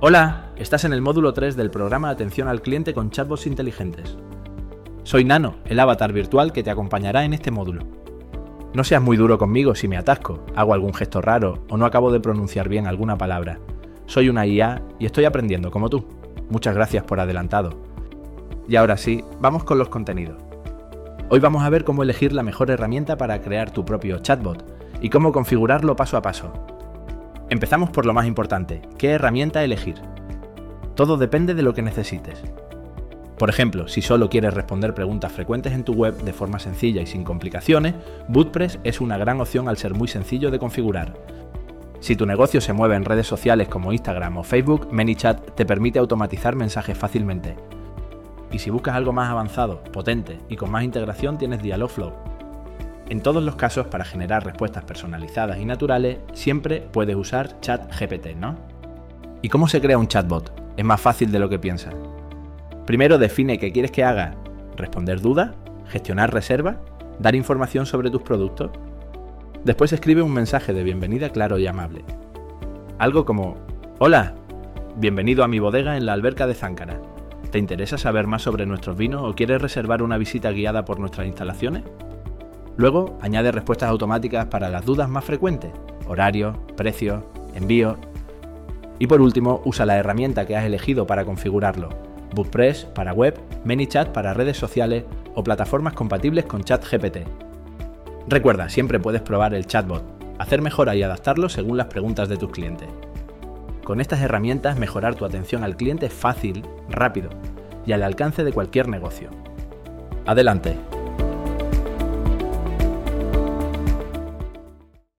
Hola, estás en el módulo 3 del programa Atención al Cliente con Chatbots Inteligentes. Soy Nano, el avatar virtual que te acompañará en este módulo. No seas muy duro conmigo si me atasco, hago algún gesto raro o no acabo de pronunciar bien alguna palabra. Soy una IA y estoy aprendiendo como tú. Muchas gracias por adelantado. Y ahora sí, vamos con los contenidos. Hoy vamos a ver cómo elegir la mejor herramienta para crear tu propio chatbot y cómo configurarlo paso a paso. Empezamos por lo más importante, ¿qué herramienta elegir? Todo depende de lo que necesites. Por ejemplo, si solo quieres responder preguntas frecuentes en tu web de forma sencilla y sin complicaciones, BootPress es una gran opción al ser muy sencillo de configurar. Si tu negocio se mueve en redes sociales como Instagram o Facebook, ManyChat te permite automatizar mensajes fácilmente. Y si buscas algo más avanzado, potente y con más integración, tienes Dialogflow. En todos los casos, para generar respuestas personalizadas y naturales, siempre puedes usar ChatGPT, ¿no? ¿Y cómo se crea un chatbot? Es más fácil de lo que piensas. Primero define qué quieres que haga: responder dudas, gestionar reservas, dar información sobre tus productos. Después escribe un mensaje de bienvenida claro y amable. Algo como: hola, bienvenido a mi bodega en la Alberca de Záncara. ¿Te interesa saber más sobre nuestros vinos o quieres reservar una visita guiada por nuestras instalaciones? Luego, añade respuestas automáticas para las dudas más frecuentes: horarios, precios, envíos. Y por último, usa la herramienta que has elegido para configurarlo: BootPress para web, ManyChat para redes sociales o plataformas compatibles con ChatGPT. Recuerda, siempre puedes probar el chatbot, hacer mejoras y adaptarlo según las preguntas de tus clientes. Con estas herramientas, mejorar tu atención al cliente es fácil, rápido y al alcance de cualquier negocio. ¡Adelante!